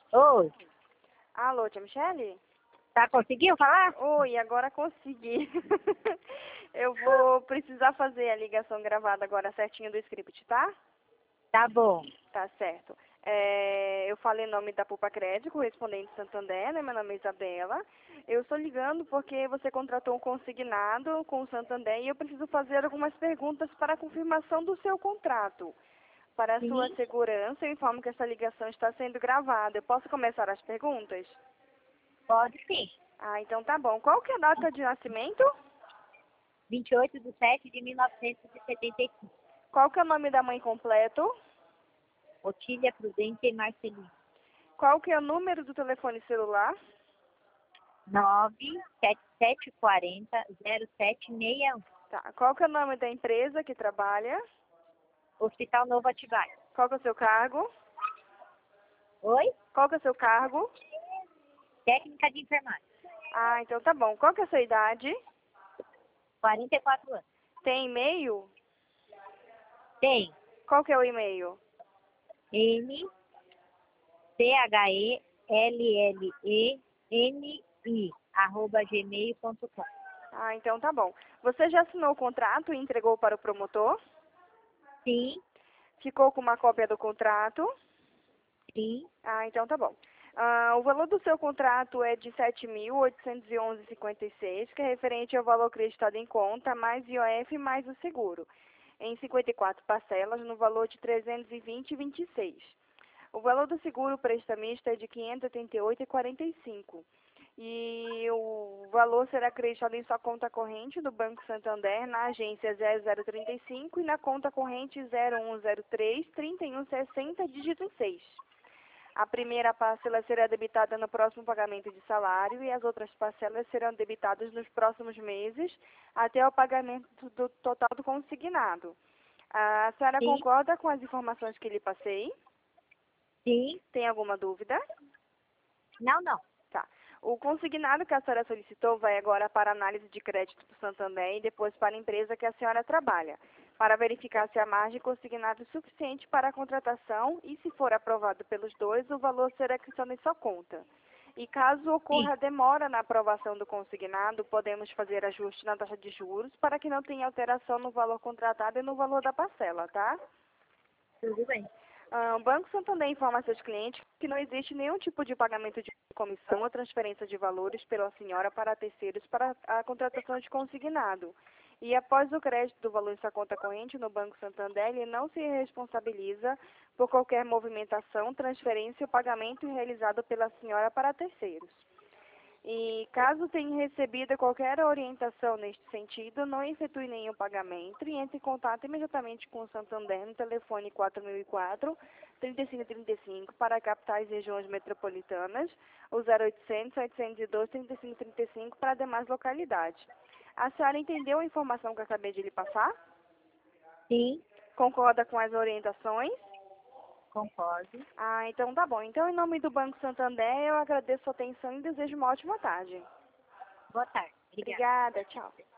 Oi, Alô, tia Michele? tá conseguiu falar? Oi, agora consegui. Eu vou precisar fazer a ligação gravada agora certinho do script, tá? Tá bom. Tá certo. Eu falei em nome da Pupa Crédito, correspondente Santander, né? Meu nome é Isabela. Eu estou ligando porque você contratou um consignado com o Santander e eu preciso fazer algumas perguntas para a confirmação do seu contrato. Para a sua Sim, segurança, eu informo que essa ligação está sendo gravada. Eu posso começar as perguntas? pode sim. Ah, então tá bom. Qual que é a data de nascimento? 28/7/1975. Qual que é o nome da mãe completo? Otília Prudente e Marcelino. Qual que é o número do telefone celular? 97740-0761. Tá. Qual que é o nome da empresa que trabalha? Hospital Novo Atibaia. Qual que é o seu cargo? Oi? Qual que é o seu cargo? Técnica de enfermagem. Ah, então tá bom. Qual que é a sua idade? 44 anos. Tem e-mail? Tem Qual que é o e-mail? mchleni@gmail.com. Ah, então tá bom. Você já assinou o contrato e entregou para o promotor? Sim, Ficou com uma cópia do contrato? sim, Ah, então tá bom. O valor do seu contrato é de 7.811,56, que é referente ao valor acreditado em conta, mais IOF mais o seguro, em 54 parcelas, no valor de 320,26. O valor do seguro prestamista é de 588,45. E o valor será acreditado em sua conta corrente do Banco Santander, na agência 0035 e na conta corrente 0103-3160, dígito 6. A primeira parcela será debitada no próximo pagamento de salário e as outras parcelas serão debitadas nos próximos meses até o pagamento do total do consignado. A senhora sim, concorda com as informações que lhe passei? sim. Tem alguma dúvida? Não, não. Tá. O consignado que a senhora solicitou vai agora para análise de crédito do Santander e depois para a empresa que a senhora trabalha, para verificar se a margem consignada é suficiente para a contratação e, se for aprovado pelos dois, o valor será acrescido em sua conta. E caso Sim, ocorra demora na aprovação do consignado, podemos fazer ajuste na taxa de juros para que não tenha alteração no valor contratado e no valor da parcela, tá? tudo bem. O Banco Santander informa a seus clientes que não existe nenhum tipo de pagamento de comissão ou transferência de valores pela senhora para terceiros para a contratação de consignado. E após o crédito do valor em sua conta corrente no Banco Santander, ele não se responsabiliza por qualquer movimentação, transferência ou pagamento realizado pela senhora para terceiros. E caso tenha recebido qualquer orientação neste sentido, não efetue nenhum pagamento e entre em contato imediatamente com o Santander no telefone 4004-3535 para capitais e regiões metropolitanas, o 0800-802-3535 para demais localidades. A senhora entendeu a informação que eu acabei de lhe passar? Sim, Concorda com as orientações? concordo. Ah, então tá bom. Então, em nome do Banco Santander, eu agradeço a atenção e desejo uma ótima tarde. Boa tarde. Obrigada. Obrigada, tchau.